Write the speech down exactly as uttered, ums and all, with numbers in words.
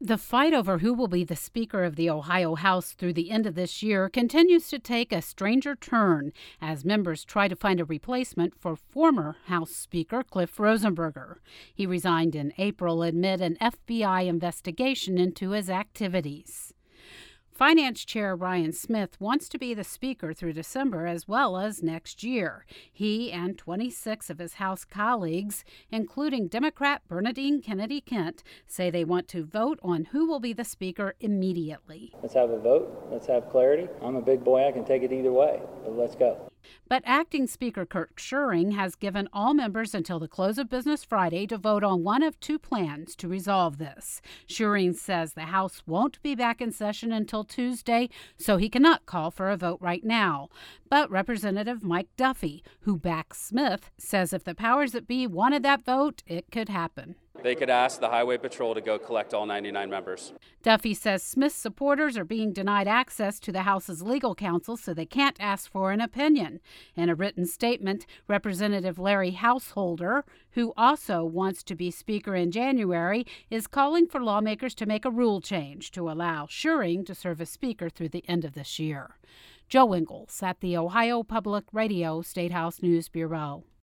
The fight over who will be the Speaker of the Ohio House through the end of this year continues to take a stranger turn as members try to find a replacement for former House Speaker Cliff Rosenberger. He resigned in April amid an F B I investigation into his activities. Finance Chair Ryan Smith wants to be the Speaker through December as well as next year. He and twenty-six of his House colleagues, including Democrat Bernadine Kennedy Kent, say they want to vote on who will be the Speaker immediately. Let's have a vote. Let's have clarity. I'm a big boy. I can take it either way, but let's go. But Acting Speaker Kirk Schuring has given all members until the close of business Friday to vote on one of two plans to resolve this. Schuring says the House won't be back in session until Tuesday, so he cannot call for a vote right now. But Representative Mike Duffy, who backs Smith, says if the powers that be wanted that vote, it could happen. They could ask the Highway Patrol to go collect all ninety-nine members. Duffy says Smith's supporters are being denied access to the House's legal counsel, so they can't ask for an opinion. In a written statement, Representative Larry Householder, who also wants to be Speaker in January, is calling for lawmakers to make a rule change to allow Schuring to serve as Speaker through the end of this year. Joe Ingles at the Ohio Public Radio State House News Bureau.